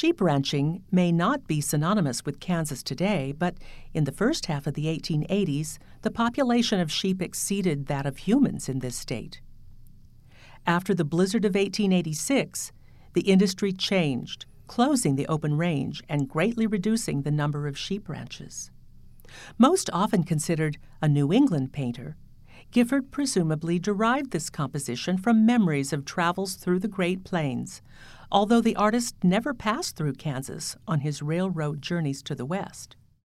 Sheep ranching may not be synonymous with Kansas today, but in the first half of the 1880s, the population of sheep exceeded that of humans in this state. After the blizzard of 1886, the industry changed, closing the open range and greatly reducing the number of sheep ranches. Most often considered a New England painter, Gifford presumably derived this composition from memories of travels through the Great Plains, although the artist never passed through Kansas on his railroad journeys to the west.